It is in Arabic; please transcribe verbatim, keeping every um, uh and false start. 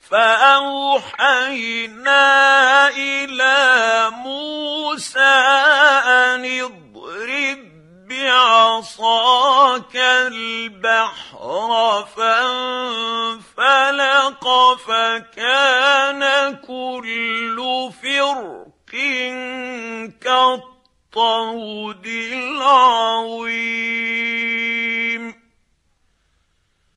فأوحينا إلى موسى أن اضرب بعصاك البحر فانفلق فكان كل فرق كالطود العظيم.